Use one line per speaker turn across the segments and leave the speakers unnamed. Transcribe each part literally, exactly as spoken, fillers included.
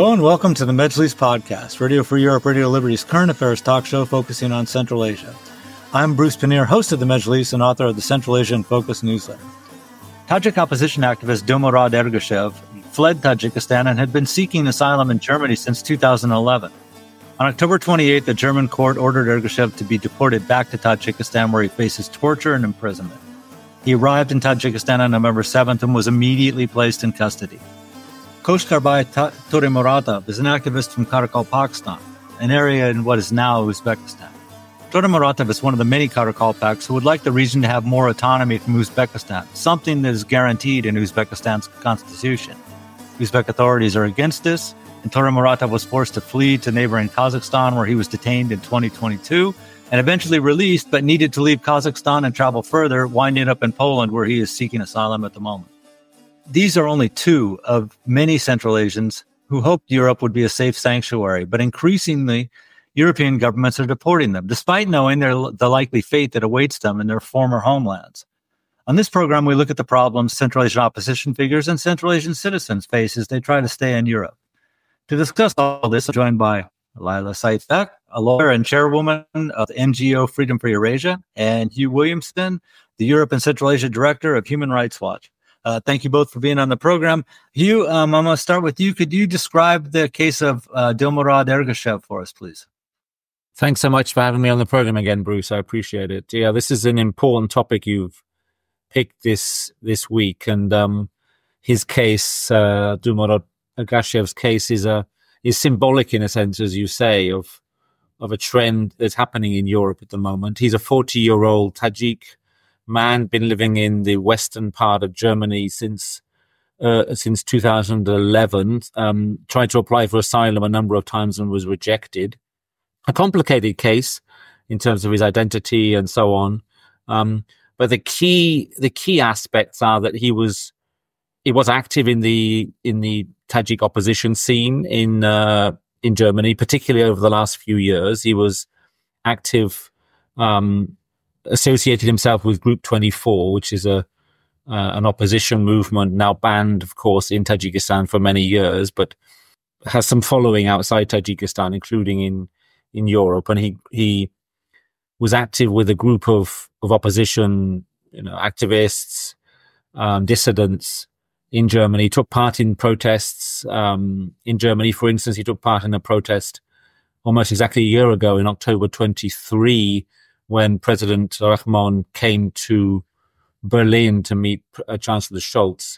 Hello and welcome to the Majlis Podcast, Radio Free Europe, Radio Liberty's current affairs talk show focusing on Central Asia. I'm Bruce Pannier, host of the Majlis and author of the Central Asia in Focus newsletter. Tajik opposition activist Dilmurad Ergashev fled Tajikistan and had been seeking asylum in Germany since two thousand eleven. On October twenty-eighth, the German court ordered Ergashev to be deported back to Tajikistan, where he faces torture and imprisonment. He arrived in Tajikistan on November seventh and was immediately placed in custody. Khoshkarbhai Toremuratov is an activist from Karakalpakstan, an area in what is now Uzbekistan. Toremuratov is one of the many Karakalpaks who would like the region to have more autonomy from Uzbekistan, something that is guaranteed in Uzbekistan's constitution. Uzbek authorities are against this, and Toremuratov was forced to flee to neighboring Kazakhstan, where he was detained in twenty twenty-two and eventually released, but needed to leave Kazakhstan and travel further, winding up in Poland, where he is seeking asylum at the moment. These are only two of many Central Asians who hoped Europe would be a safe sanctuary, but increasingly, European governments are deporting them, despite knowing their, the likely fate that awaits them in their former homelands. On this program, we look at the problems Central Asian opposition figures and Central Asian citizens face as they try to stay in Europe. To discuss all this, I'm joined by Lila Saitbek, a lawyer and chairwoman of the N G O Freedom for Eurasia, and Hugh Williamson, the Europe and Central Asia Director of Human Rights Watch. Uh, thank you both for being on the program. Hugh, um, I'm going to start with you. Could you describe the case of uh, Dilmurad Ergashev for us, please?
Thanks so much for having me on the program again, Bruce. I appreciate it. Yeah, this is an important topic you've picked this this week, and um, his case, uh, Dilmurad Ergashev's case, is a is symbolic in a sense, as you say, of of a trend that's happening in Europe at the moment. He's a forty-year-old Tajik man, been living in the western part of Germany since uh, since two thousand eleven. Um, tried to apply for asylum a number of times and was rejected. A complicated case in terms of his identity and so on. Um, but the key the key aspects are that he was he was active in the in the Tajik opposition scene in uh, in Germany, particularly over the last few years. He was active. Um, associated himself with Group twenty-four, which is a uh, an opposition movement now banned, of course, in Tajikistan for many years, but has some following outside Tajikistan, including in in Europe. And he he was active with a group of of opposition, you know, activists, um, dissidents in Germany. He took part in protests um, in Germany. For instance, he took part in a protest almost exactly a year ago in October twenty-three, when President Rahmon came to Berlin to meet uh, Chancellor Scholz.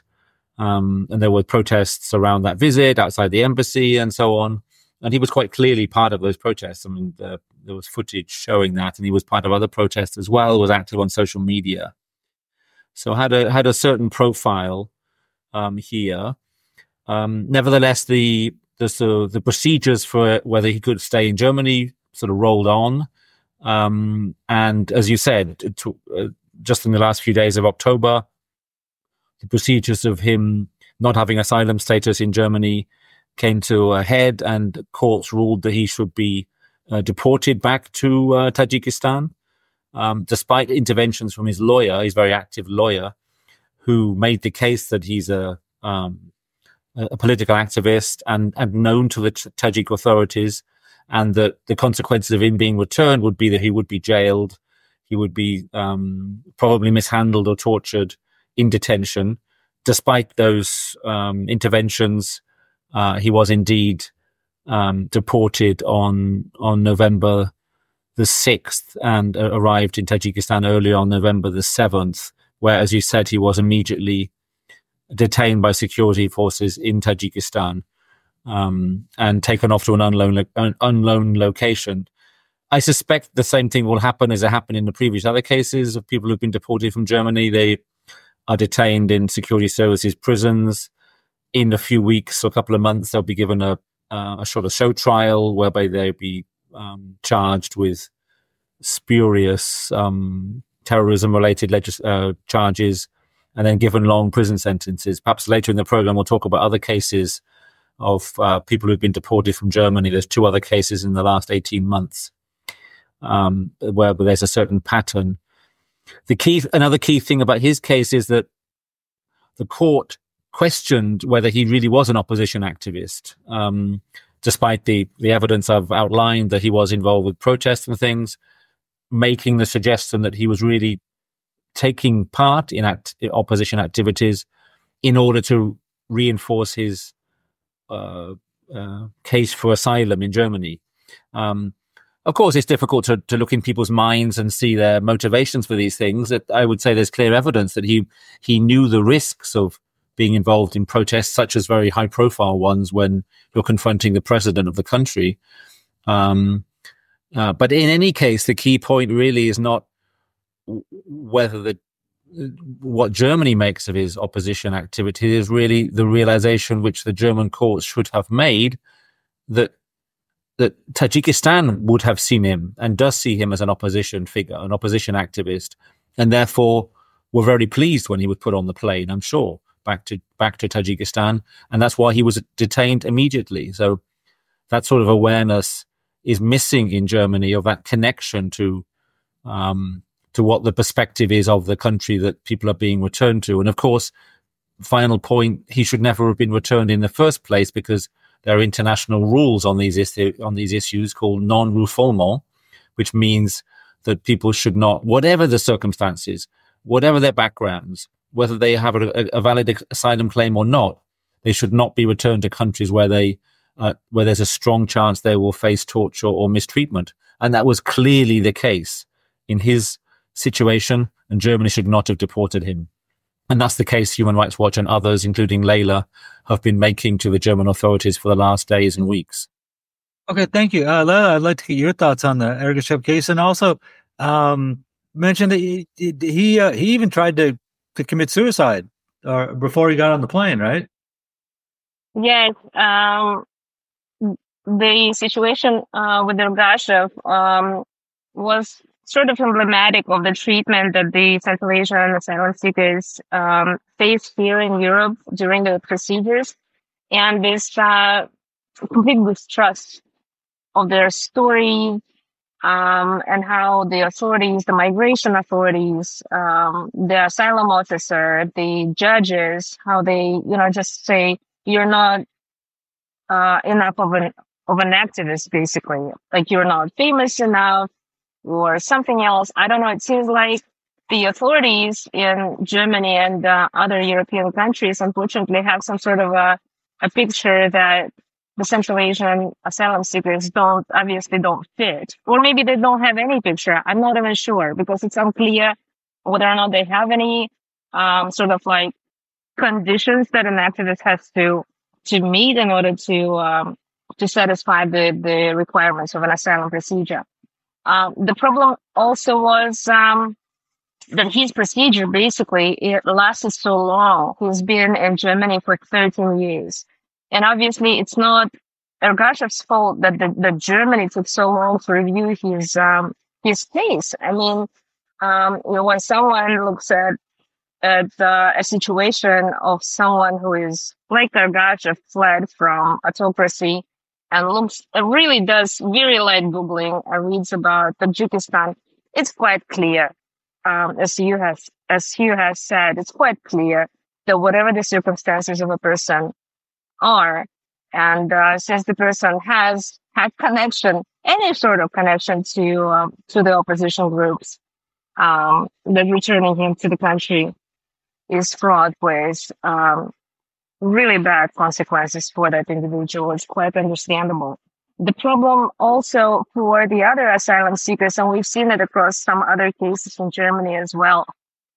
Um, and there were protests around that visit, outside the embassy and so on. And he was quite clearly part of those protests. I mean, the, there was footage showing that, and he was part of other protests as well, was active on social media. So had a, had a certain profile um, here. Um, nevertheless, the, the, so the procedures for whether he could stay in Germany sort of rolled on. Um, and as you said, it took, uh, just in the last few days of October, the procedures of him not having asylum status in Germany came to a head, and courts ruled that he should be uh, deported back to uh, Tajikistan, um, despite interventions from his lawyer, his very active lawyer, who made the case that he's a, um, a political activist and, and known to the Tajik authorities, and that the consequences of him being returned would be that he would be jailed, he would be um, probably mishandled or tortured in detention. Despite those um, interventions, uh, he was indeed um, deported on on November the sixth and uh, arrived in Tajikistan early on November the seventh, where, as you said, he was immediately detained by security forces in Tajikistan. Um, and taken off to an unknown, lo- un- unknown location. I suspect the same thing will happen as it happened in the previous other cases of people who've been deported from Germany. They are detained in security services prisons. In a few weeks or a couple of months, they'll be given a, uh, a sort of show trial whereby they'll be um, charged with spurious um, terrorism-related legis- uh, charges and then given long prison sentences. Perhaps later in the program, we'll talk about other cases of uh, people who've been deported from Germany. There's two other cases in the last eighteen months um, where there's a certain pattern. The key, another key thing about his case is that the court questioned whether he really was an opposition activist, um, despite the, the evidence I've outlined that he was involved with protests and things, making the suggestion that he was really taking part in act, opposition activities in order to reinforce his uh, uh, case for asylum in Germany. Um, of course, it's difficult to, to look in people's minds and see their motivations for these things. That I would say there's clear evidence that he he knew the risks of being involved in protests, such as very high-profile ones when you're confronting the president of the country. Um, uh, but in any case, the key point really is not whether the what Germany makes of his opposition activity is really the realization which the German courts should have made that that Tajikistan would have seen him and does see him as an opposition figure, an opposition activist, and therefore were very pleased when he was put on the plane, I'm sure, back to back to Tajikistan, and that's why he was detained immediately. So that sort of awareness is missing in Germany of that connection to um, to what the perspective is of the country that people are being returned to. And of course, final point, he should never have been returned in the first place because there are international rules on these is- on these issues called non-refoulement, which means that people should not, whatever the circumstances, whatever their backgrounds, whether they have a, a valid asylum claim or not, they should not be returned to countries where they uh, where there's a strong chance they will face torture or mistreatment. And that was clearly the case in his situation, and Germany should not have deported him. And that's the case Human Rights Watch and others, including Layla, have been making to the German authorities for the last days and weeks.
Okay, thank you. Uh, Layla, I'd like to get your thoughts on the Ergashev case, and also um, mention that he he, uh, he even tried to, to commit suicide or before he got on the plane, right?
Yes. Um, the situation uh, with Ergashev um, was sort of emblematic of the treatment that the Central Asian asylum seekers um, face here in Europe during the procedures, and this uh, complete distrust of their story um, and how the authorities, the migration authorities, um, the asylum officer, the judges, how they, you know, just say you're not uh, enough of an of an activist, basically, like you're not famous enough or something else. I don't know. It seems like the authorities in Germany and uh, other European countries, unfortunately, have some sort of a, a picture that the Central Asian asylum seekers don't, obviously don't fit. Or maybe they don't have any picture. I'm not even sure because it's unclear whether or not they have any um, sort of like conditions that an activist has to to meet in order to um, to satisfy the, the requirements of an asylum procedure. Um, the problem also was um, that his procedure, basically, it lasted so long. He's been in Germany for thirteen years. And obviously, it's not Ergashev's fault that the, the Germany took so long to review his um, his case. I mean, um, you know, when someone looks at at uh, a situation of someone who is like Ergashev, fled from autocracy, and looks, it really does very light Googling and reads about Tajikistan, it's quite clear, um, as you have, as you have said, it's quite clear that whatever the circumstances of a person are, and uh, since the person has had connection, any sort of connection to uh, to the opposition groups, um, that returning him to the country is fraught with um, really bad consequences for that individual. It's quite understandable. The problem also for the other asylum seekers, and we've seen it across some other cases in Germany as well.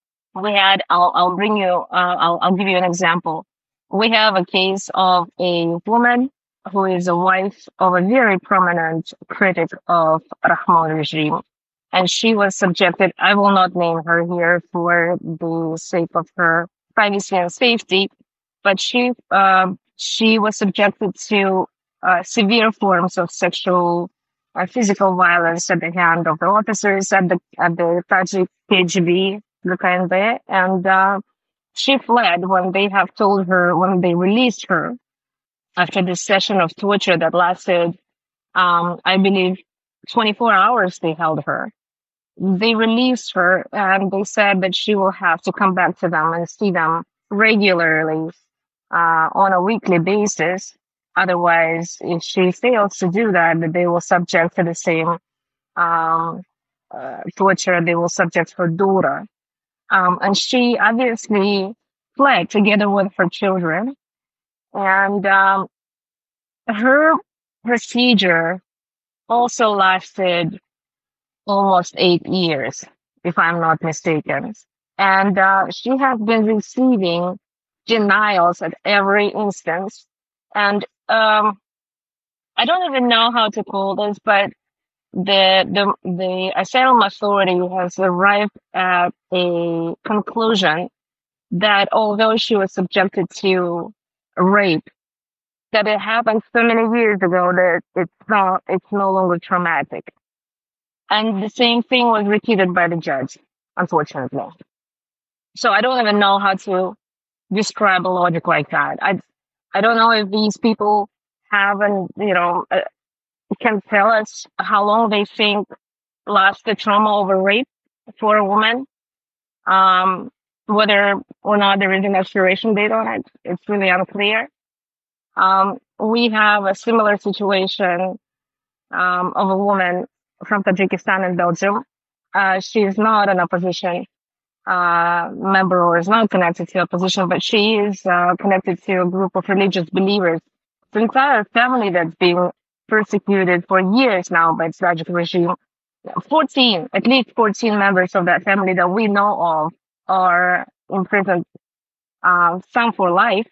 We had, I'll, I'll bring you, uh, I'll, I'll give you an example. We have a case of a woman who is a wife of a very prominent critic of Rahmon regime. And she was subjected, I will not name her here for the sake of her privacy and safety, but she uh, she was subjected to uh, severe forms of sexual or uh, physical violence at the hand of the officers at the at the Tajik K G B, the K N B, and uh, she fled when they have told her, when they released her after this session of torture that lasted, um, I believe, twenty-four hours. They held her. They released her, and they said that she will have to come back to them and see them regularly uh, on a weekly basis. Otherwise, if she fails to do that, they will subject to the same um, uh, torture. They will subject her daughter. Um, and she obviously fled together with her children. And um, her procedure also lasted almost eight years, if I'm not mistaken. And uh, she has been receiving denials at every instance. And um, I don't even know how to call this, but the the the asylum authority has arrived at a conclusion that although she was subjected to rape, that it happened so many years ago that it's not it's no longer traumatic. And the same thing was repeated by the judge, unfortunately. So I don't even know how to describe a logic like that. I I don't know if these people have an you know uh, can tell us how long they think lasts the trauma over rape for a woman. Um, whether or not there is an expiration date on it, it's really unclear. Um, we have a similar situation um, of a woman from Tajikistan and Belgium. Uh, she is not an opposition uh, member or is not connected to opposition, but she is uh, connected to a group of religious believers. It's an entire family that's being persecuted for years now by the Tajik regime. fourteen, at least fourteen members of that family that we know of are imprisoned, uh, some for life.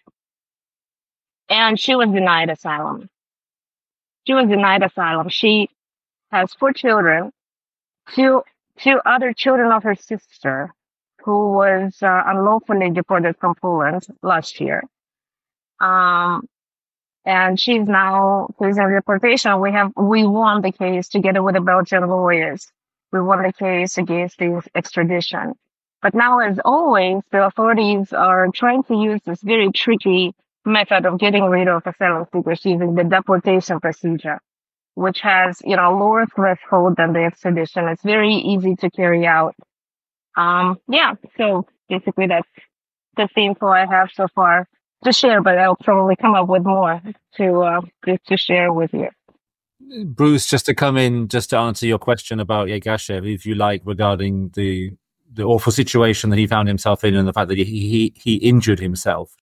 And she was denied asylum. She was denied asylum. She has four children, two two other children of her sister, who was uh, unlawfully deported from Poland last year. Um, and she's now facing deportation. We have we won the case together with the Belgian lawyers. We won the case against the extradition. But now, as always, the authorities are trying to use this very tricky method of getting rid of asylum seekers using the deportation procedure, which has, you know, lower threshold than the extradition. It's very easy to carry out. Um, yeah, so basically that's the info I have so far to share, but I'll probably come up with more to uh, to share with you.
Bruce, just to come in, just to answer your question about Yegashev, if you like, regarding the the awful situation that he found himself in and the fact that he he, he injured himself.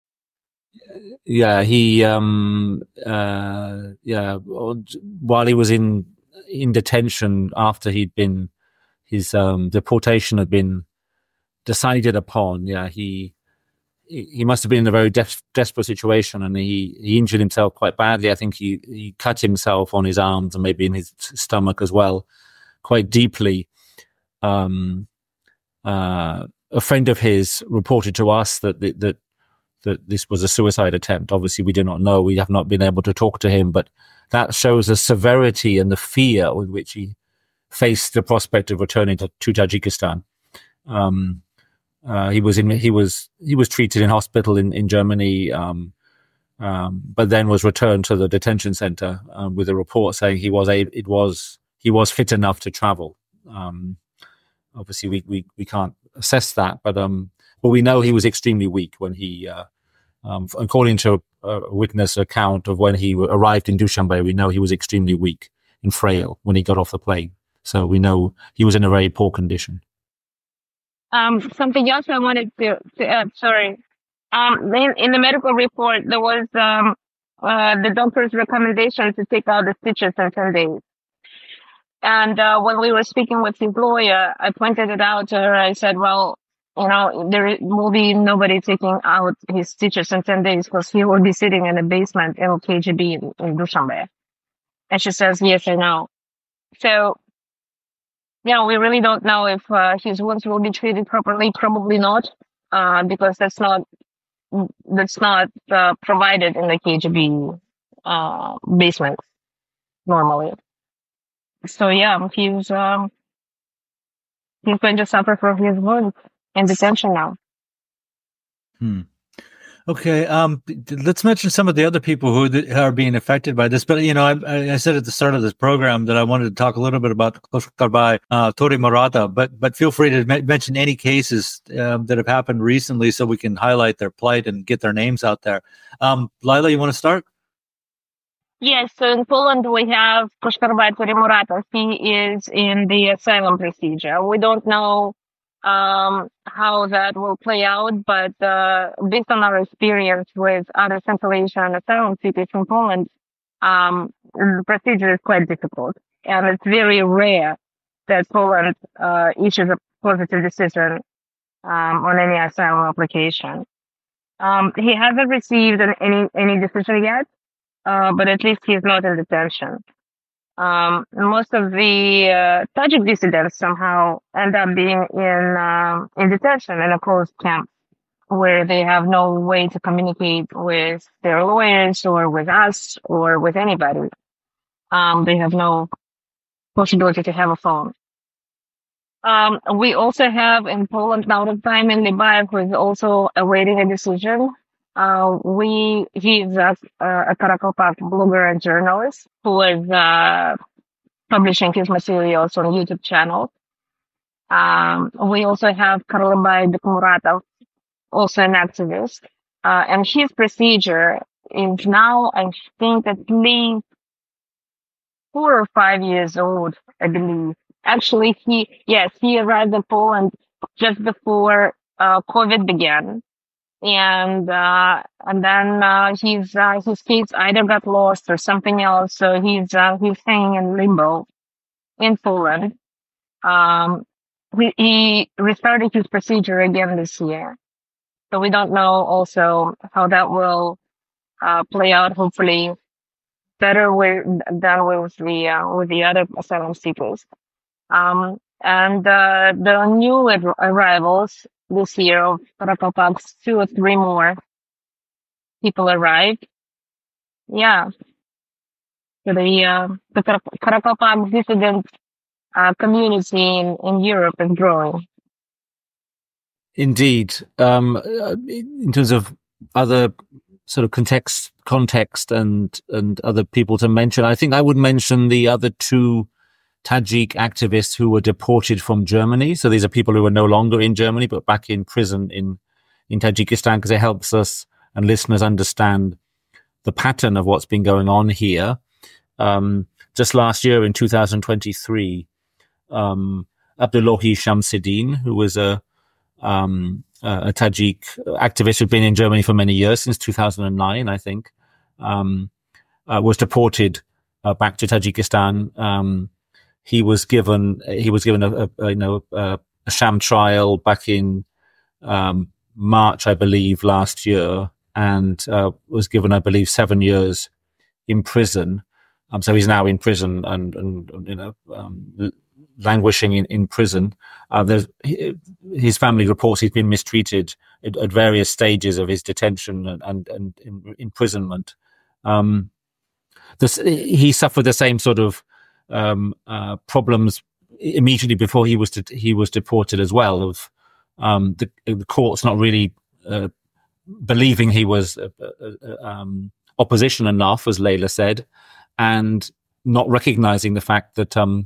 Yeah, he um uh yeah while he was in in detention after he'd been his um deportation had been decided upon. Yeah, he he must have been in a very de- desperate situation, and he, he injured himself quite badly. I think he, he cut himself on his arms and maybe in his stomach as well, quite deeply. Um, uh, a friend of his reported to us that, that that that this was a suicide attempt. Obviously, we do not know. We have not been able to talk to him, but that shows the severity and the fear with which he faced the prospect of returning to, to Tajikistan. Um, Uh, he was in. He was. He was treated in hospital in in Germany, um, um, but then was returned to the detention center um, with a report saying he was a. It was he was fit enough to travel. Um, obviously, we, we we can't assess that, but um, but we know he was extremely weak when he, uh, um, according to a, a witness account of when he arrived in Dushanbe, we know he was extremely weak and frail when he got off the plane. So we know he was in a very poor condition.
Um, something else I wanted to, to add, sorry. Um, in, in the medical report, there was um, uh, the doctor's recommendation to take out the stitches in ten days. And uh, when we were speaking with his lawyer, I pointed it out to her. I said, well, you know, there will be nobody taking out his stitches in ten days because he will be sitting in a basement in K G B in, in Dushanbe. And she says, yes, I know. So, you know, we really don't know if uh, his wounds will be treated properly. Probably not, uh, because that's not that's not uh, provided in the K G B uh, basement normally. So yeah, he's um, he's going to suffer from his wounds in detention now.
Hmm. Okay, um, let's mention some of the other people who are being affected by this. But, you know, I, I said at the start of this program that I wanted to talk a little bit about Koskarbai, uh, Tori Murata, but but feel free to me- mention any cases um, that have happened recently so we can highlight their plight and get their names out there. Um, Lila, you want to start?
Yes, so in Poland we have Koskarbai Tori Murata. He is in the asylum procedure. We don't know um, how that will play out, but uh, based on our experience with other Central Asian asylum seekers in Poland, um, the procedure is quite difficult, and it's very rare that Poland uh, issues a positive decision um, on any asylum application. Um, he hasn't received an, any any decision yet, uh, but at least he's not in detention. Um, most of the uh, Tajik dissidents somehow end up being in uh, in detention in a closed camp where they have no way to communicate with their lawyers or with us or with anybody. Um, they have no possibility to have a phone. Um, we also have in Poland now the time in Libayev who is also awaiting a decision. Uh, we he's a, a Karakalpak blogger and journalist who is uh, publishing his materials on YouTube channel. Um, we also have Karlabay Bekmuratov, also an activist, uh, and his procedure is now, I think, at least four or five years old, I believe. Actually, he yes, he arrived in Poland just before uh, COVID began. And uh, and then uh, his uh, his kids either got lost or something else, so he's uh, he's hanging in limbo in Poland. Um, he, he restarted his procedure again this year, so we don't know also how that will uh, play out. Hopefully, better with, than with the uh, with the other asylum seekers. Um, and uh, the new ar- arrivals this year of Karakalpaks, two or three more people arrived. Yeah, so the uh, the Karakalpak dissident uh, community in, in Europe is growing.
Indeed. Um, in terms of other sort of context, context and and other people to mention, I think I would mention the other two Tajik activists who were deported from Germany. So these are people who are no longer in Germany, but back in prison in, in Tajikistan, because it helps us and listeners understand the pattern of what's been going on here. Um, just last year in two thousand twenty-three, um, Abdullahi Shamsiddin, who was a, um, a Tajik activist who'd been in Germany for many years, since two thousand nine, I think, um, uh, was deported uh, back to Tajikistan. Um, He was given he was given a, a, a you know a, a sham trial back in um, March, I believe, last year, and uh, was given, I believe, seven years in prison. Um, so he's now in prison and, and you know um, languishing in, in prison. Uh, there's his family reports he's been mistreated at, at various stages of his detention and and, and in, imprisonment. Um, this, he suffered the same sort of Um, uh, problems immediately before he was de- he was deported as well. Of um, the, the courts not really uh, believing he was uh, uh, um, opposition enough, as Layla said, and not recognizing the fact that um,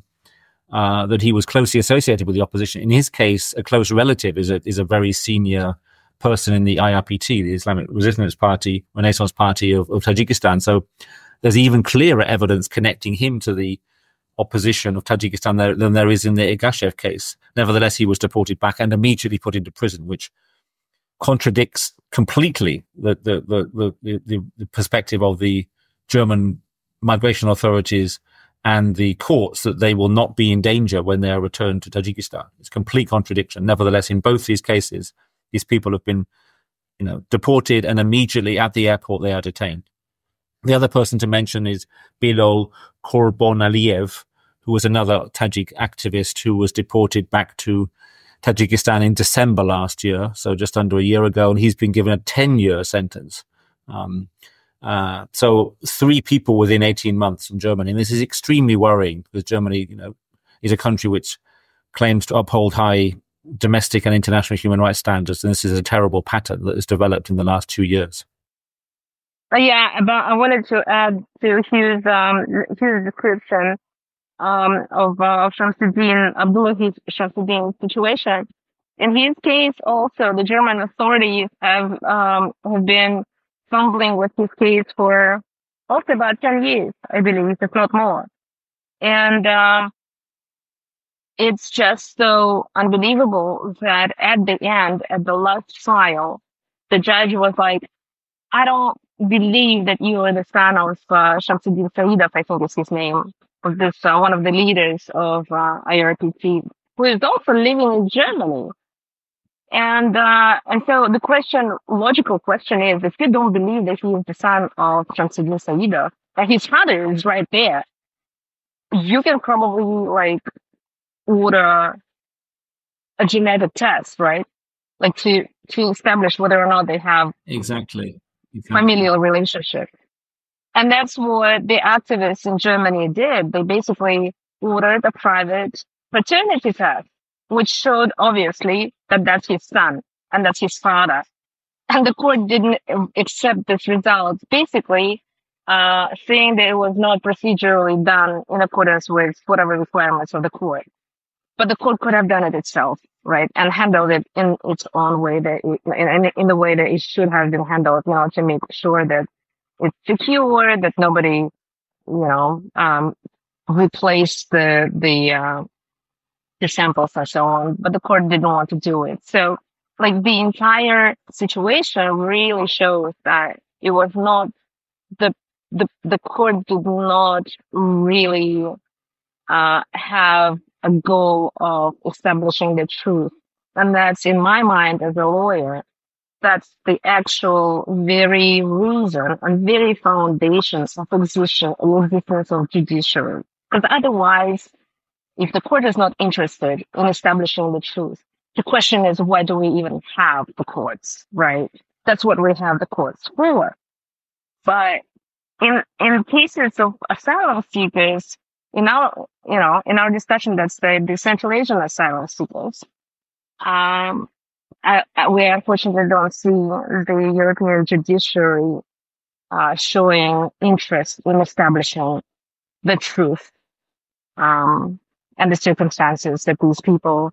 uh, that he was closely associated with the opposition. In his case, a close relative is a is a very senior person in the I R P T, the Islamic Resistance Party, Renaissance Party of, of Tajikistan. So there's even clearer evidence connecting him to the opposition of Tajikistan there, than there is in the Igashev case. Nevertheless, he was deported back and immediately put into prison, which contradicts completely the the the the, the, the perspective of the German migration authorities and the courts that they will not be in danger when they are returned to Tajikistan. It's complete contradiction. Nevertheless, in both these cases, these people have been, you know, deported, and immediately at the airport they are detained. The other person to mention is Bilal Qurbonaliyev, who was another Tajik activist who was deported back to Tajikistan in December last year, so just under a year ago, and he's been given a ten-year sentence. Um, uh, so three people within eighteen months from Germany, and this is extremely worrying because Germany, you know, is a country which claims to uphold high domestic and international human rights standards. And this is a terrible pattern that has developed in the last two years.
Uh, yeah, but I wanted to add to his um, his description um, of uh, Shamsuddin Abdullahi Shamsuddin's situation. In his case, also the German authorities have um, have been fumbling with his case for also about ten years, I believe, if not more. And um, it's just so unbelievable that at the end, at the last trial, the judge was like, I don't believe that you are the son of uh, Shamsuddin Saidov, I think is his name, of this, uh, one of the leaders of uh, I R P G, who is also living in Germany. And uh, and so the question, logical question is, if you don't believe that he is the son of Shamsuddin Saidov, and his father is right there, you can probably like order a genetic test, right? Like to to establish whether or not they have
exactly, exactly.
familial relationship. And that's what the activists in Germany did. They basically ordered a private paternity test, which showed obviously that that's his son and that's his father. And the court didn't accept this result, basically uh, saying that it was not procedurally done in accordance with whatever requirements of the court. But the court could have done it itself, right, and handled it in its own way, that it, in, in the way that it should have been handled, you know, to make sure that it's secure, that nobody, you know, um, replaced the the uh, the samples and so on. But the court didn't want to do it. So, like, the entire situation really shows that it was not the the the court did not really uh, have a goal of establishing the truth. And that's, in my mind, as a lawyer, that's the actual very reason and very foundations of existence, existence of judiciary. Because otherwise, if the court is not interested in establishing the truth, the question is, why do we even have the courts, right? That's what we have the courts for. But in in cases of asylum seekers, in our, you know, in our discussion, that's the, the Central Asian asylum seekers, um, I, I, we unfortunately don't see the European judiciary uh, showing interest in establishing the truth um, and the circumstances that these people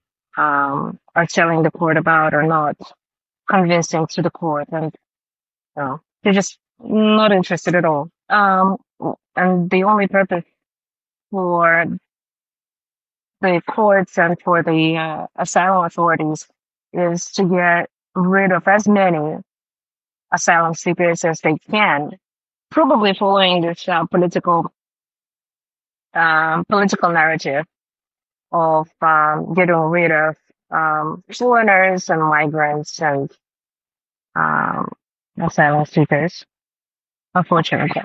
um, are telling the court about are not convincing to the court, and you know, they're just not interested at all. Um, and the only purpose for the courts and for the uh, asylum authorities is to get rid of as many asylum seekers as they can, probably following this uh, political um, political narrative of um, getting rid of um, foreigners and migrants and um, asylum seekers, unfortunately.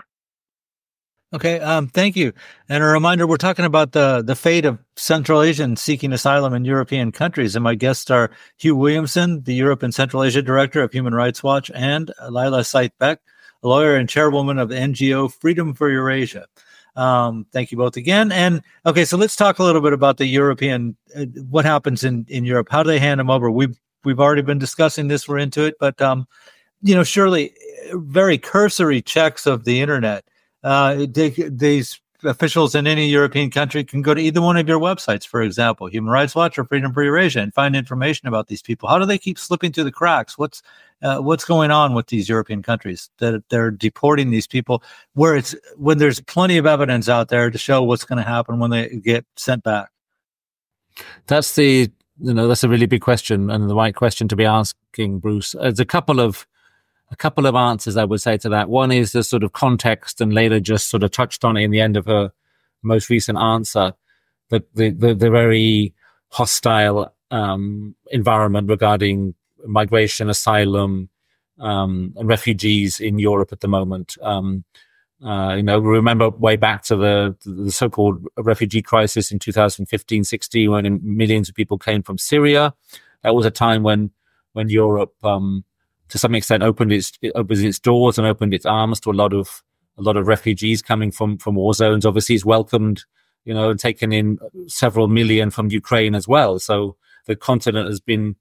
Okay, um, thank you. And a reminder, we're talking about the, the fate of Central Asians seeking asylum in European countries. And my guests are Hugh Williamson, the Europe and Central Asia Director of Human Rights Watch, and Laila Sait-Beck, a lawyer and chairwoman of the N G O Freedom for Eurasia. Um, thank you both again. And okay, so let's talk a little bit about the European, uh, what happens in, in Europe. How do they hand them over? We've, we've already been discussing this. We're into it. But, um, you know, surely very cursory checks of the internet. Uh, they, these officials in any European country can go to either one of your websites, for example, Human Rights Watch or Freedom for Eurasia, and find information about these people. How do they keep slipping through the cracks? What's uh, what's going on with these European countries that they're deporting these people, where it's when there's plenty of evidence out there to show what's going to happen when they get sent back?
That's the you know that's a really big question, and the right question to be asking, Bruce. There's a couple of A couple of answers I would say to that. One is the sort of context, and Laila just sort of touched on it in the end of her most recent answer, that the, the, the very hostile um, environment regarding migration, asylum, um, and refugees in Europe at the moment. Um, uh, you know, remember way back to the, the so-called refugee crisis in two thousand fifteen sixteen, when millions of people came from Syria. That was a time when, when Europe, um, to some extent, opened its it opened its doors and opened its arms to a lot of a lot of refugees coming from from war zones. Obviously, it's welcomed, you know, and taken in several million from Ukraine as well. So the continent has been,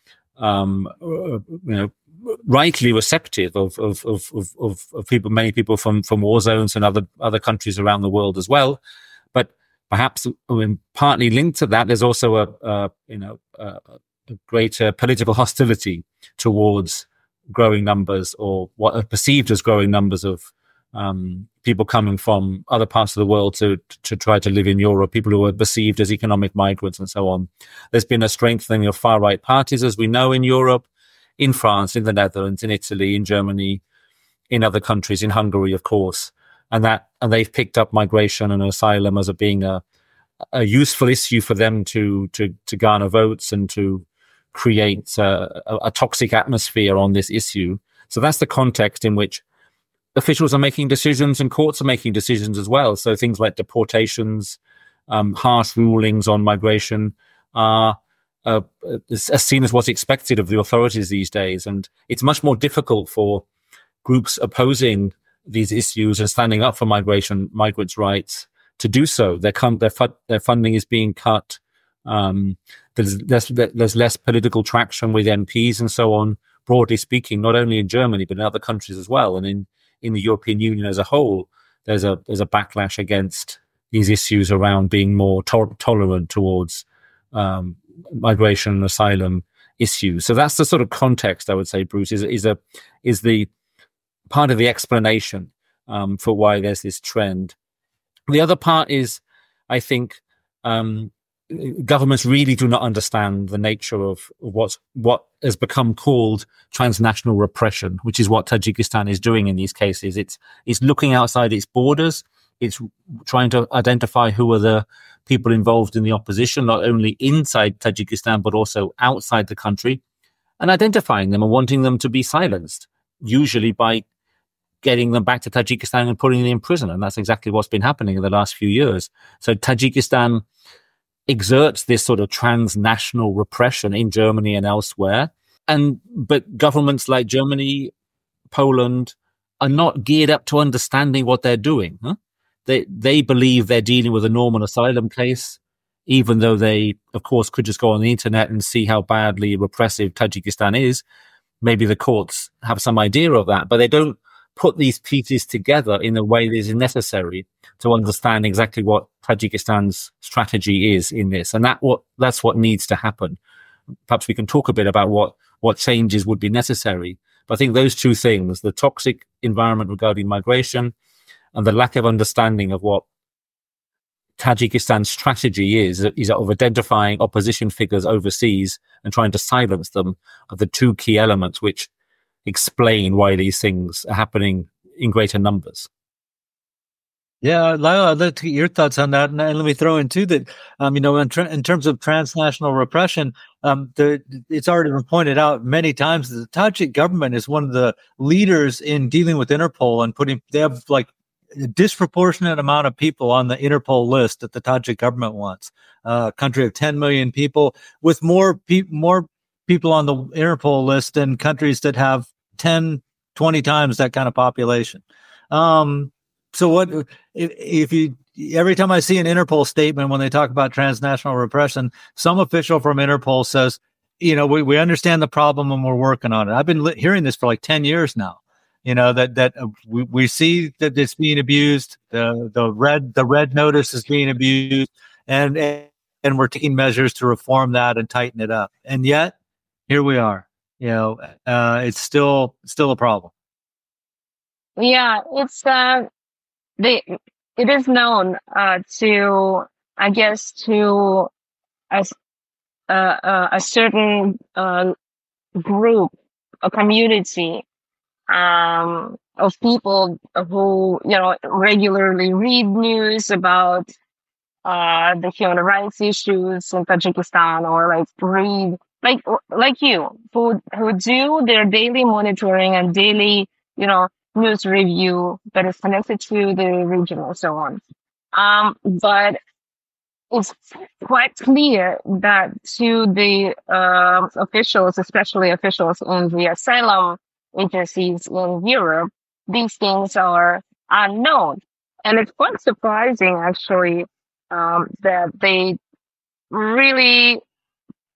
um, you know, rightly receptive of of, of of of people, many people from from war zones and other other countries around the world as well. But perhaps, I mean, partly linked to that, there's also a, a you know a, a greater political hostility towards growing numbers, or what are perceived as growing numbers of um, people coming from other parts of the world to to try to live in Europe, people who are perceived as economic migrants and so on. There's been a strengthening of far-right parties, as we know, in Europe, in France, in the Netherlands, in Italy, in Germany, in other countries, in Hungary, of course. And that and they've picked up migration and asylum as a being a, a useful issue for them to to to garner votes and to create a, a, a toxic atmosphere on this issue. So that's the context in which officials are making decisions and courts are making decisions as well. So things like deportations, um, harsh rulings on migration are uh, are seen as what's expected of the authorities these days. And it's much more difficult for groups opposing these issues and standing up for migration, migrants' rights to do so. Their, com- their, fu- their funding is being cut. Um, there's, there's, there's less political traction with M Ps and so on, broadly speaking, not only in Germany, but in other countries as well. And in, in the European Union as a whole, there's a, there's a backlash against these issues around being more to- tolerant towards um, migration and asylum issues. So that's the sort of context, I would say, Bruce, is, is, a, is the part of the explanation um, for why there's this trend. The other part is, I think, um, governments really do not understand the nature of what's, what has become called transnational repression, which is what Tajikistan is doing in these cases. It's, it's looking outside its borders. It's trying to identify who are the people involved in the opposition, not only inside Tajikistan, but also outside the country, and identifying them and wanting them to be silenced, usually by getting them back to Tajikistan and putting them in prison. And that's exactly what's been happening in the last few years. So Tajikistan exerts this sort of transnational repression in Germany and elsewhere. And, but governments like Germany, Poland are not geared up to understanding what they're doing. Huh? They, they believe they're dealing with a normal asylum case, even though they, of course, could just go on the internet and see how badly repressive Tajikistan is. Maybe the courts have some idea of that, but they don't put these pieces together in a way that is necessary to understand exactly what Tajikistan's strategy is in this. And that what that's what needs to happen. Perhaps we can talk a bit about what, what changes would be necessary. But I think those two things, the toxic environment regarding migration and the lack of understanding of what Tajikistan's strategy is, is of identifying opposition figures overseas and trying to silence them, are the two key elements which explain why these things are happening in greater numbers.
Yeah, Lila, I'd like to get your thoughts on that. And let me throw in too that, um, you know, in, tra- in terms of transnational repression, um, the, it's already been pointed out many times that the Tajik government is one of the leaders in dealing with Interpol and putting, they have like a disproportionate amount of people on the Interpol list that the Tajik government wants. Uh, a country of ten million people with more pe- more people on the Interpol list than countries that have ten, twenty times that kind of population. Um, so what, if, if you, every time I see an Interpol statement, when they talk about transnational repression, some official from Interpol says, you know, we, we understand the problem and we're working on it. I've been li- hearing this for like ten years now, you know, that, that uh, we, we see that it's being abused. The, the red, the red notice is being abused, and, and we're taking measures to reform that and tighten it up. And yet here we are. You know, uh, it's still still a problem.
Yeah, it's uh, the it is known uh, to, I guess, to a uh, uh, a certain uh, group, a community um, of people who, you know, regularly read news about uh, the human rights issues in Tajikistan, or like read. Like, like you, who, who do their daily monitoring and daily, you know, news review that is connected to the region and so on. Um, but it's quite clear that to the uh, officials, especially officials in the asylum agencies in Europe, these things are unknown. And it's quite surprising, actually, um, that they really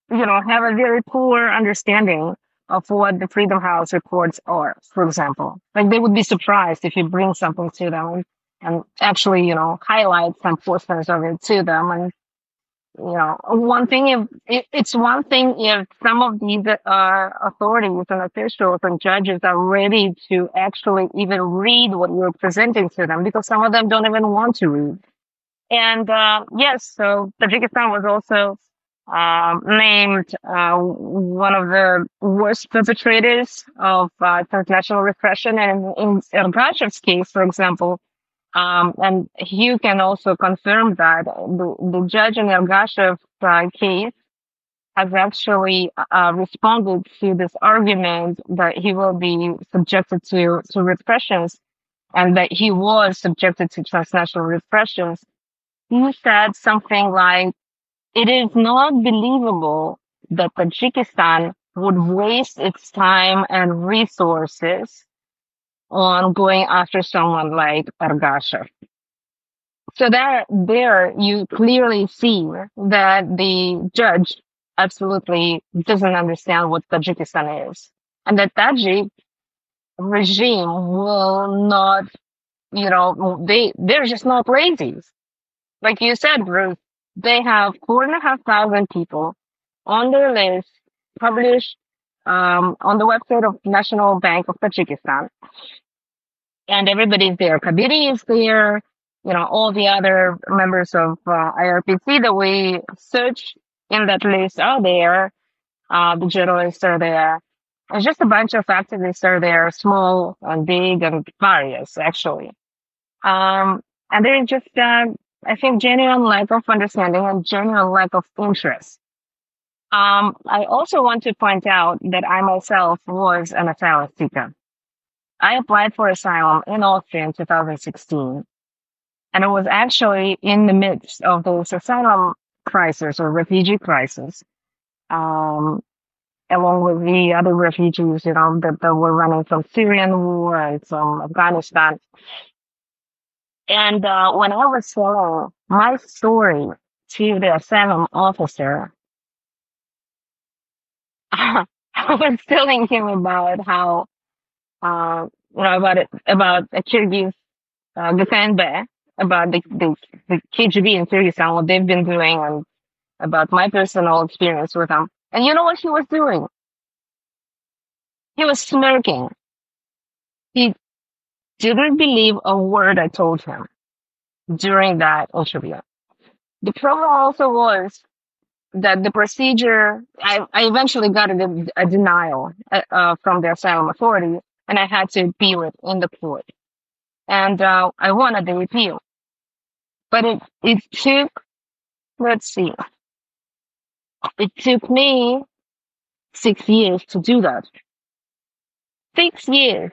you know, have a very poor understanding of what the Freedom House reports are, for example. Like they would be surprised if you bring something to them and, and actually, you know, highlight some portions of it to them. And, you know, one thing, if it, it's one thing if some of these uh, authorities and officials and judges are ready to actually even read what you're presenting to them, because some of them don't even want to read. And uh, yes, so Tajikistan was also um, named uh, one of the worst perpetrators of uh, transnational repression. And in Ergashev's case, for example, um, and Hugh can also confirm that the, the judge in Ergashev's uh, case has actually uh, responded to this argument that he will be subjected to, to repressions and that he was subjected to transnational repressions. He said something like, it is not believable that Tajikistan would waste its time and resources on going after someone like Ergashev. So that there you clearly see that the judge absolutely doesn't understand what Tajikistan is. And the Tajik regime will not, you know, they, they're just not lazy. Like you said, Bruce, they have four and a half thousand people on their list published um, on the website of National Bank of Tajikistan. And everybody's there. Kabiri is there. You know, all the other members of uh, I R P C that we search in that list are there. Uh, the journalists are there. It's just a bunch of activists are there, small and big and various, actually. Um, and there is just, uh, I think, genuine lack of understanding and genuine lack of interest. Um, I also want to point out that I myself was an asylum seeker. I applied for asylum in Austria in two thousand sixteen. And it was actually in the midst of those asylum crisis or refugee crisis, um, along with the other refugees, you know, that, that were running from Syrian war and from Afghanistan. And uh, when I was telling my story to the asylum officer, I was telling him about how, uh, you know, about it, about a Kyrgyz uh, Gafenbe, about the, the, the K G B in Kyrgyzstan, what they've been doing, and about my personal experience with them. And you know what he was doing? He was smirking. He didn't believe a word I told him during that interview. The problem also was that the procedure, I, I eventually got a, a denial uh, uh, from the asylum authority, and I had to appeal it in the court. And uh, I won the appeal. But it, it took, let's see, it took me six years to do that. Six years.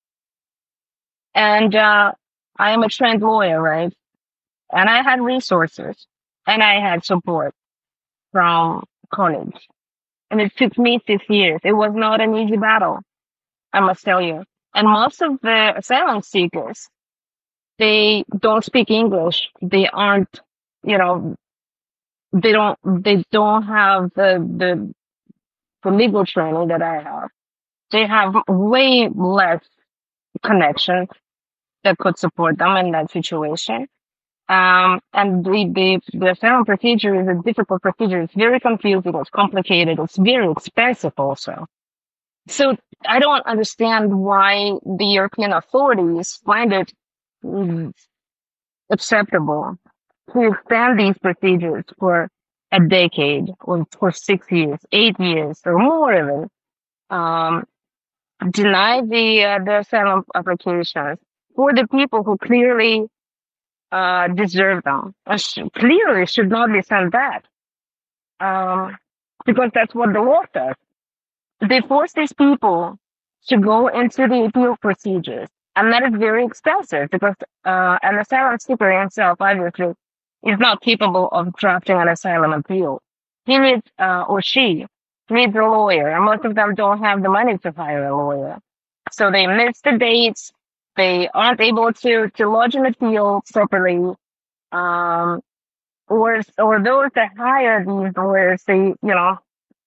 And uh, I am a trained lawyer, right? And I had resources and I had support from college. And it took me six years. It was not an easy battle, I must tell you. And most of the asylum seekers, they don't speak English. They aren't, you know, they don't, they don't have the, the, the legal training that I have. They have way less connections that could support them in that situation. Um, and the, the, the asylum procedure is a difficult procedure. It's very confusing. It's complicated. It's very expensive also. So I don't understand why the European authorities find it mm, acceptable to extend these procedures for a decade or for six years, eight years or more even. Um, deny the, uh, the asylum applications for the people who clearly uh, deserve them, and sh- clearly should not be sent back, um, because that's what the law says. They force these people to go into the appeal procedures, and that is very expensive because uh, an asylum seeker himself, obviously, is not capable of drafting an asylum appeal. He needs, uh, or she needs a lawyer, and most of them don't have the money to hire a lawyer. So they miss the dates. They aren't able to, to lodge an appeal properly. Um, or, or those that hire these lawyers, they, you know,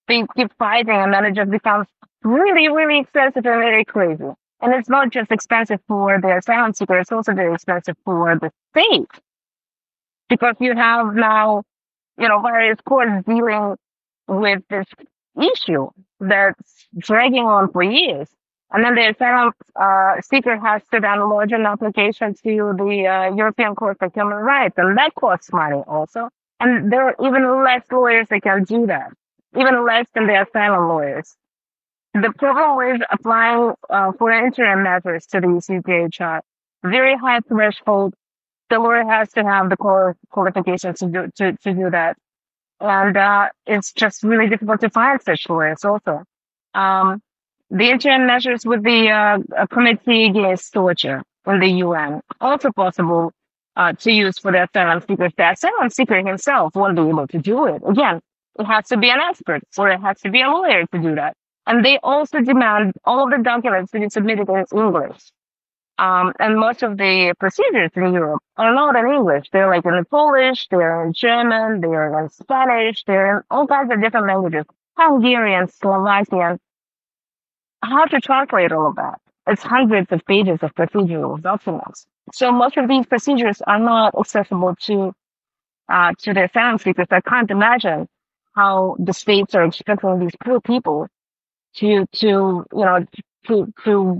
they keep fighting, and then it just becomes really, really expensive and very crazy. And it's not just expensive for the asylum seeker, it's also very expensive for the state. Because you have now, you know, various courts dealing with this issue that's dragging on for years. And then the asylum uh, seeker has to then lodge an application to the uh, European Court for Human Rights, and that costs money also. And there are even less lawyers that can do that, even less than the asylum lawyers. The problem with applying uh, for interim measures to the C P H R, very high threshold. The lawyer has to have the qualifications to do to, to do that, and uh, it's just really difficult to find such lawyers. Also, um, the interim measures with the uh, Committee Against Torture in the U N also possible uh, to use for the asylum seekers. The asylum seeker himself won't be able to do it. Again, it has to be an expert, or it has to be a lawyer to do that. And they also demand all of the documents to be submitted in English. Um, and most of the procedures in Europe are not in English. They're like in Polish, they're in German, they're in Spanish, they're in all kinds of different languages. Hungarian, Slovakian. How to translate all of that? It's hundreds of pages of procedural documents. So most of these procedures are not accessible to uh, to the asylum seekers. I can't imagine how the states are expecting these poor people to to you know to to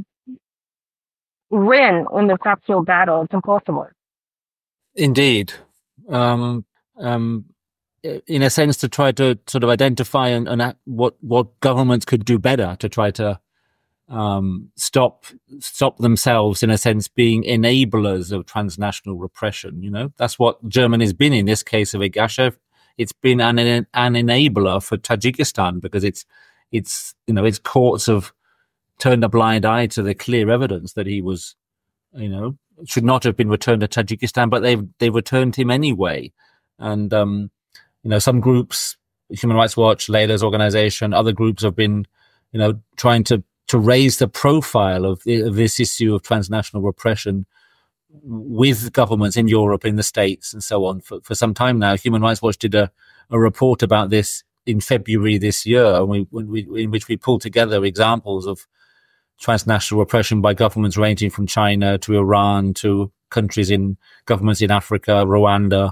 win in the uphill battle. It's impossible.
Indeed. Um, um, in a sense, to try to sort of identify and, and what what governments could do better to try to um, stop stop themselves, in a sense, being enablers of transnational repression. You know, that's what Germany has been in this case of Ergashev. It's been an an enabler for Tajikistan, because it's it's you know its courts have turned a blind eye to the clear evidence that he was, you know, should not have been returned to Tajikistan, but they've they returned him anyway. And um, you know, some groups, Human Rights Watch, Leila's organization, other groups have been, you know, trying to to raise the profile of, the, of this issue of transnational repression with governments in Europe, in the States, and so on for, for some time now. Human Rights Watch did a, a report about this in February this year, when we, when we, in which we pulled together examples of transnational repression by governments ranging from China to Iran to countries in governments in Africa, Rwanda,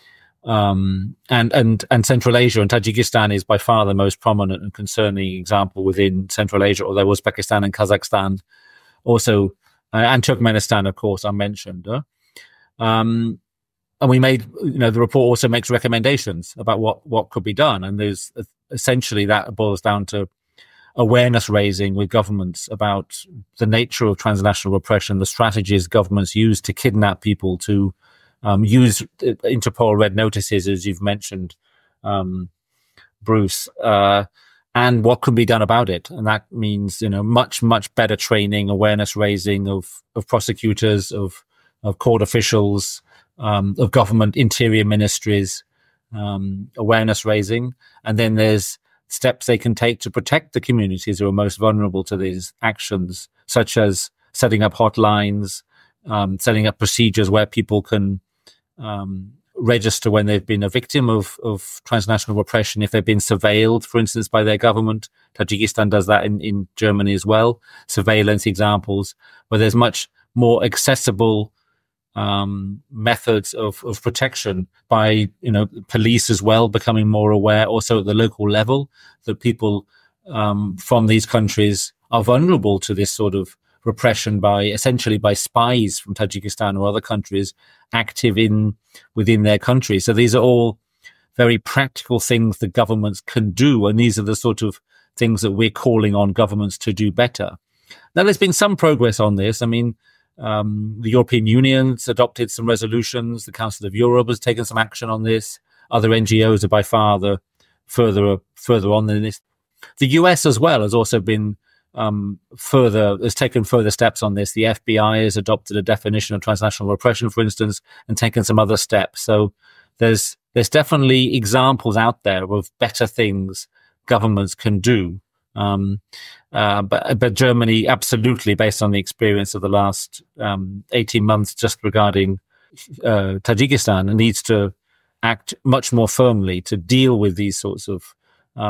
um, and, and, and Central Asia. And Tajikistan is by far the most prominent and concerning example within Central Asia, although Uzbekistan and Kazakhstan also, uh, and Turkmenistan, of course, are mentioned. Uh? Um, and we made, you know, the report also makes recommendations about what, what could be done. And there's essentially that boils down to awareness raising with governments about the nature of transnational repression, the strategies governments use to kidnap people, to um, use Interpol red notices, as you've mentioned, um, Bruce, uh, and what can be done about it. And that means, you know, much, much better training, awareness raising of, of prosecutors, of, of court officials, um, of government interior ministries, um, awareness raising. And then there's steps they can take to protect the communities who are most vulnerable to these actions, such as setting up hotlines, um, setting up procedures where people can um, register when they've been a victim of, of transnational repression, if they've been surveilled, for instance, by their government. Tajikistan does that in, in Germany as well. Surveillance examples where there's much more accessible Um, methods of, of protection by, you know, police as well, becoming more aware also at the local level that people um, from these countries are vulnerable to this sort of repression by essentially by spies from Tajikistan or other countries active in within their country. So these are all very practical things that governments can do. And these are the sort of things that we're calling on governments to do better. Now, there's been some progress on this. I mean, Um, the European Union's adopted some resolutions. The Council of Europe has taken some action on this. Other N G Os are by far the further further on than this. The U S as well has also been um, further has taken further steps on this. The F B I has adopted a definition of transnational repression, for instance, and taken some other steps. So there's there's definitely examples out there of better things governments can do. Um, uh, but, but Germany absolutely, based on the experience of the last, um, eighteen months just regarding, uh, Tajikistan, needs to act much more firmly to deal with these sorts of, um,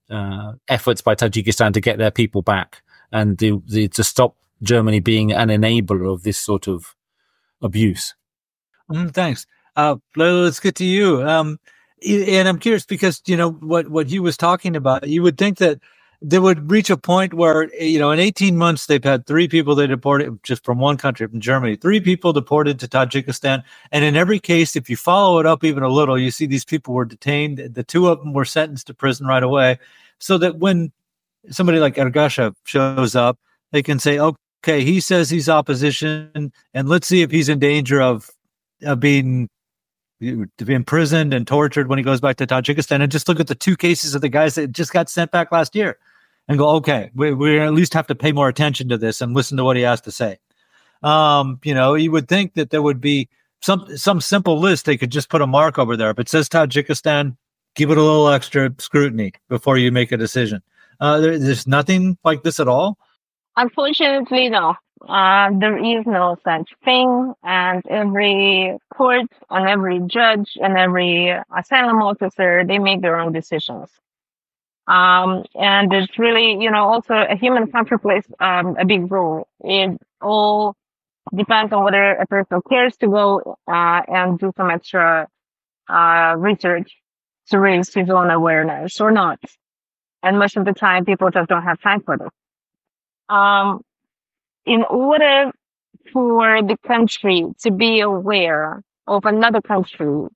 uh, efforts by Tajikistan to get their people back and the, the, to stop Germany being an enabler of this sort of abuse.
Mm, thanks. Uh, let's get to you. Um, and I'm curious because, you know, what, what he was talking about, you would think that they would reach a point where, you know, in eighteen months, they've had three people they deported just from one country, from Germany, three people deported to Tajikistan. And in every case, if you follow it up even a little, you see these people were detained. The two of them were sentenced to prison right away. So that when somebody like Ergashev shows up, they can say, okay, he says he's opposition, and let's see if he's in danger of, of being to be imprisoned and tortured when he goes back to Tajikistan. And just look at the two cases of the guys that just got sent back last year and go, okay, we, we at least have to pay more attention to this and listen to what he has to say. Um, you know, you would think that there would be some some simple list. They could just put a mark over there. If it says Tajikistan, give it a little extra scrutiny before you make a decision. Uh, there, there's nothing like this at all?
Unfortunately, no. Uh, there is no such thing, and every court and every judge and every asylum officer, they make their own decisions. Um, and it's really, you know, also a human factor plays um, a big role. It all depends on whether a person cares to go uh, and do some extra uh, research to raise his own awareness or not. And most of the time, people just don't have time for this. Um, in order for the country to be aware of another country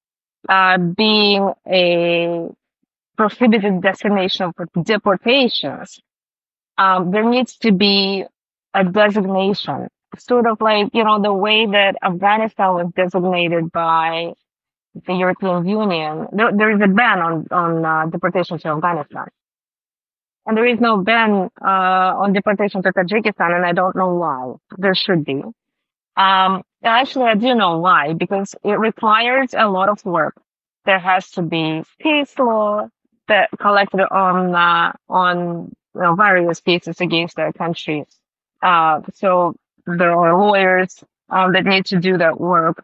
uh, being a prohibited destination for deportations, um, there needs to be a designation, sort of like, you know, the way that Afghanistan was designated by the European Union. There, there is a ban on, on uh, deportation to Afghanistan. And there is no ban uh, on deportation to Tajikistan, and I don't know why. There should be. Um, actually, I do know why, because it requires a lot of work. There has to be case law that collected on uh, on you know, various cases against their countries. Uh, so there are lawyers um, that need to do that work.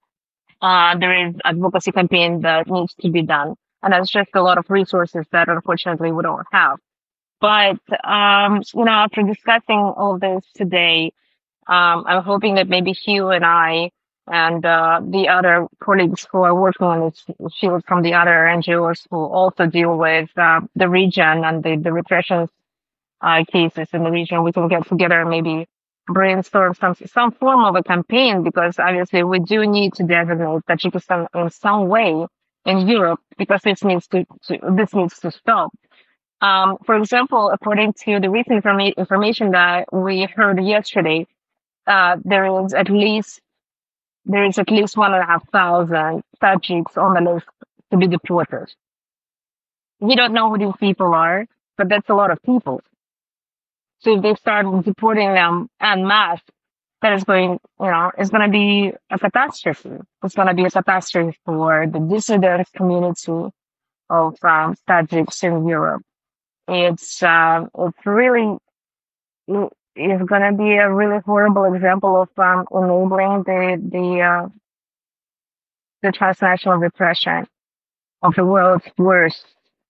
Uh, there is advocacy campaign that needs to be done, and that's just a lot of resources that unfortunately we don't have. But, um, you know, after discussing all of this today, um, I'm hoping that maybe Hugh and I and uh, the other colleagues who are working on this field from the other N G Os who also deal with uh, the region and the, the repression uh, cases in the region, we can get together and maybe brainstorm some some form of a campaign, because obviously we do need to designate Tajikistan in some way in Europe, because this needs to, to this needs to stop. Um, for example, according to the recent informa- information that we heard yesterday, uh, there is at least there is at least one and a half thousand Tajiks on the list to be deported. We don't know who these people are, but that's a lot of people. So if they start deporting them en masse, that is going, you know, it's going to be a catastrophe. It's going to be a catastrophe for the dissident community of um, Tajiks in Europe. It's uh, it's really it's going to be a really horrible example of um, enabling the the uh, the transnational repression of the world's worst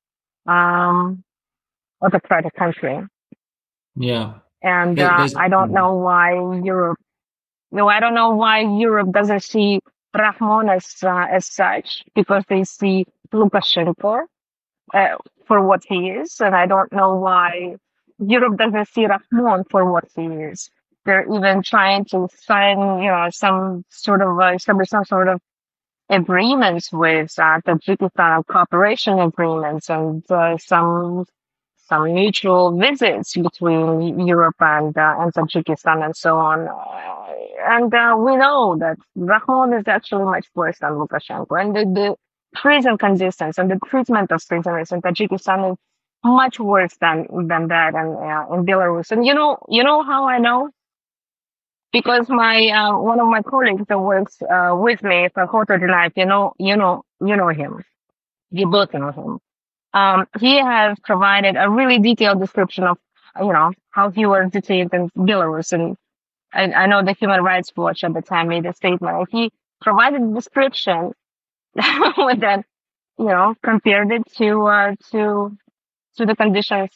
um, autocratic country.
Yeah,
and uh, I don't know why Europe. No, I don't know why Europe doesn't see Rahmon as uh, as such, because they see Lukashenko Uh, for what he is, and I don't know why Europe doesn't see Rahmon for what he is. They're even trying to sign, you know, some sort of uh, establish some sort of agreements with uh, Tajikistan, cooperation agreements, and uh, some some mutual visits between Europe and uh, and Tajikistan, and so on. Uh, and uh, we know that Rahmon is actually much worse than Lukashenko, and the, the prison conditions and the treatment of prisoners in Tajikistan is much worse than than that and uh, in Belarus. And you know, you know how I know? Because my uh, one of my colleagues that works uh, with me for Hotel Life, you know, you know, you know him. You both know him. Um, he has provided a really detailed description of, you know, how he was detained in Belarus, and I, I know the Human Rights Watch at the time made a statement. He provided a description with that, you know, compared it to uh, to to the conditions,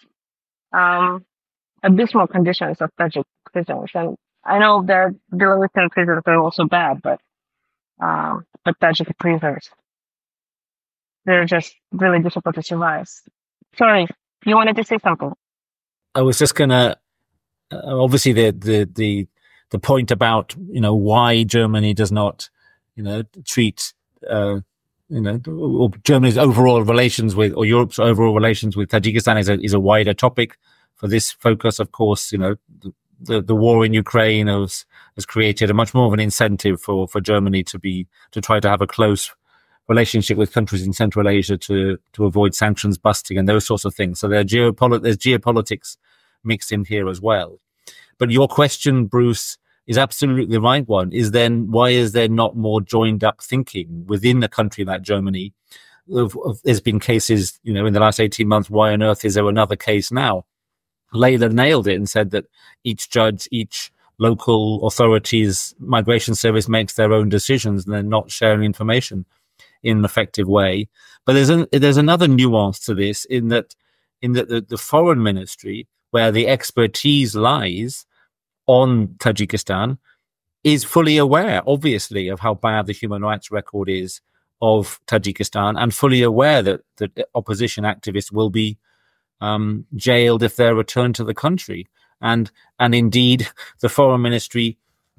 um, abysmal conditions of Tajik prisons. And I know that Belarusian prisons are also bad, but um, but Tajik prisons, they're just really difficult to survive. Sorry, you wanted to say something?
I was just gonna, uh, obviously the, the, the, the point about, you know, why Germany does not, you know, treat, uh, you know, or Germany's overall relations with, or Europe's overall relations with Tajikistan is a, is a wider topic. For this focus, of course, you know, the, the, the war in Ukraine has, has created a much more of an incentive for, for Germany to be, to try to have a close relationship with countries in Central Asia to, to avoid sanctions busting and those sorts of things. So there geopolit- there's geopolitics mixed in here as well. But your question, Bruce, is absolutely the right one. Is then, why is there not more joined up thinking within a country like Germany? Of, of, there's been cases, you know, in the last eighteen months, why on earth is there another case now? Layla nailed it and said that each judge, each local authorities, migration service makes their own decisions and they're not sharing information in an effective way. But there's a, there's another nuance to this in that, in that the, the foreign ministry, where the expertise lies on Tajikistan, is fully aware, obviously, of how bad the human rights record is of Tajikistan, and fully aware that that opposition activists will be um, jailed if they're returned to the country. And and indeed, the foreign ministry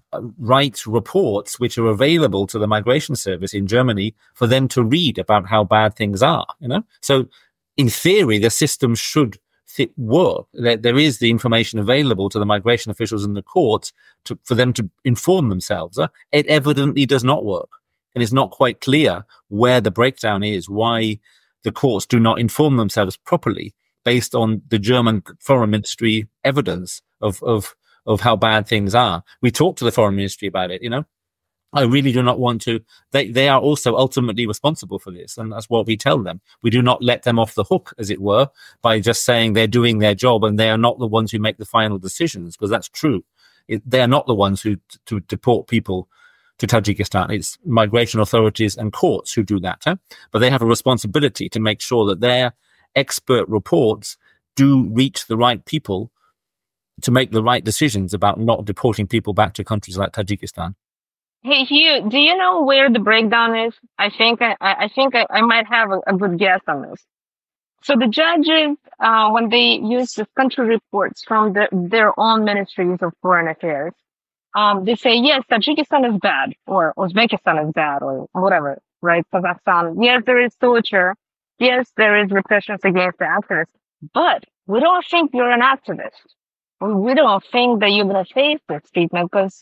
writes reports which are available to the migration service in Germany for them to read about how bad things are. You know, so in theory, the system should work. There, there is the information available to the migration officials in the courts to, for them to inform themselves. Uh, it evidently does not work. And it's not quite clear where the breakdown is, why the courts do not inform themselves properly based on the German foreign ministry evidence of, of, of how bad things are. We talked to the foreign ministry about it, you know. I really do not want to. They they are also ultimately responsible for this, and that's what we tell them. We do not let them off the hook, as it were, by just saying they're doing their job and they are not the ones who make the final decisions, because that's true. It, they are not the ones who t- to deport people to Tajikistan. It's migration authorities and courts who do that. Huh? But they have a responsibility to make sure that their expert reports do reach the right people to make the right decisions about not deporting people back to countries like Tajikistan.
Hey Hugh, do you know where the breakdown is? I think I, I think I, I might have a, a good guess on this. So the judges, uh, when they use the country reports from the, their own ministries of foreign affairs, um, they say yes, Tajikistan is bad, or Uzbekistan is bad, or whatever, right? Kazakhstan. Yes, there is torture. Yes, there is repressions against the activists, but we don't think you're an activist. We don't think that you're going to face this treatment because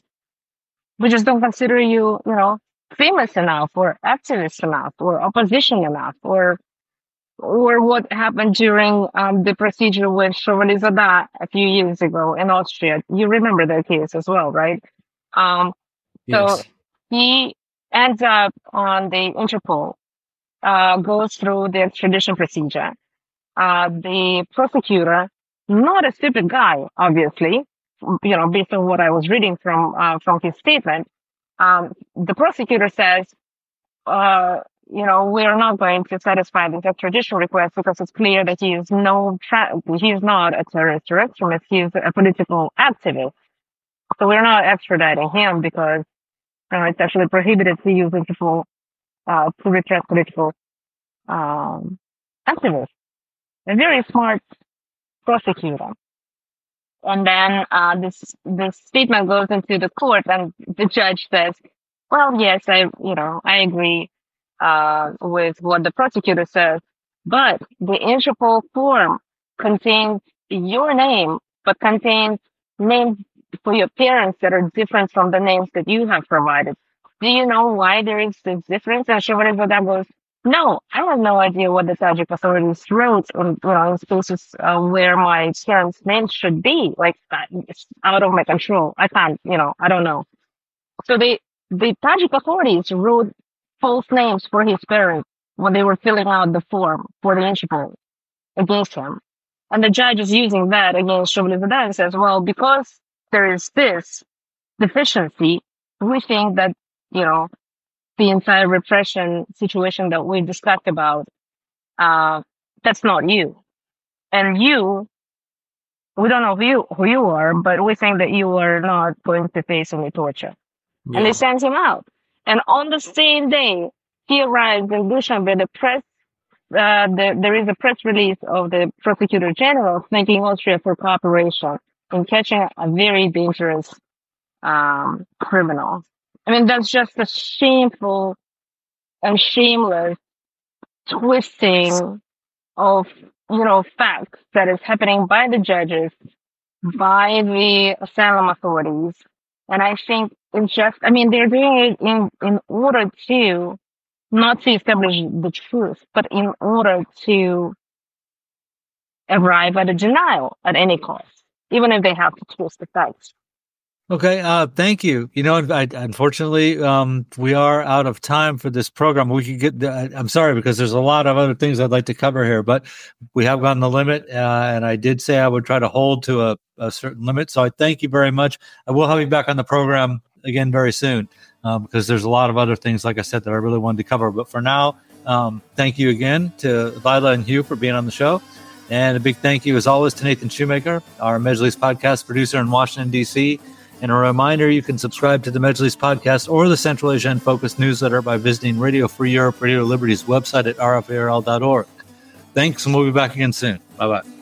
we just don't consider you, you know, famous enough or activist enough or opposition enough, or or what happened during um, the procedure with Shovalizada a few years ago in Austria. You remember that case as well, right? Um,
Yes.
So he ends up on the Interpol, uh, goes through the extradition procedure. Uh, the prosecutor, not a stupid guy, obviously, you know, based on what I was reading from uh, from his statement, um, the prosecutor says, uh, you know, we are not going to satisfy this extradition request because it's clear that he is no, tra- he is not a terrorist or extremist. He is a political activist. So we're not extraditing him because you know, it's actually prohibited to use Interpol uh, to repress political um, activists. A very smart prosecutor. And then uh, this this statement goes into the court, and the judge says, "Well, yes, I you know I agree uh, with what the prosecutor says, but the Interpol form contains your name, but contains names for your parents that are different from the names that you have provided. Do you know why there is this difference?" And Shovalizada goes, "No, I have no idea what the Tajik authorities wrote on, you know, in spaces uh, where my parents' names should be. Like, that, it's out of my control. I can't, you know, I don't know." So they, the Tajik authorities wrote false names for his parents when they were filling out the form for the Interpol against him. And the judge is using that against Shovalizada and says, well, because there is this deficiency, we think that, you know, the entire repression situation that we discussed about, uh, that's not you. and you, we don't know who you, who you are, but we think that you are not going to face any torture. Yeah. And they sent him out. And on the same day, he arrives in Dushanbe. The press, uh, the, there is a press release of the Prosecutor General thanking Austria for cooperation in catching a very dangerous um, criminal. I mean, that's just a shameful and shameless twisting of, you know, facts that is happening by the judges, by the asylum authorities. And I think it's just, I mean, they're doing it in, in order to not to establish the truth, but in order to arrive at a denial at any cost, even if they have to twist the facts.
Okay, uh, thank you. You know, I, unfortunately, um, we are out of time for this program. We could get. The, I'm sorry because there's a lot of other things I'd like to cover here, but we have gotten the limit, uh, and I did say I would try to hold to a, a certain limit. So I thank you very much. I will have you back on the program again very soon um, because there's a lot of other things, like I said, that I really wanted to cover. But for now, um, thank you again to Lila and Hugh for being on the show. And a big thank you, as always, to Nathan Shoemaker, our Majlis podcast producer in Washington, D C And a reminder, you can subscribe to the Majlis podcast or the Central Asia in Focus newsletter by visiting Radio Free Europe, Radio Liberty's website at r f a r l dot org. Thanks, and we'll be back again soon. Bye-bye.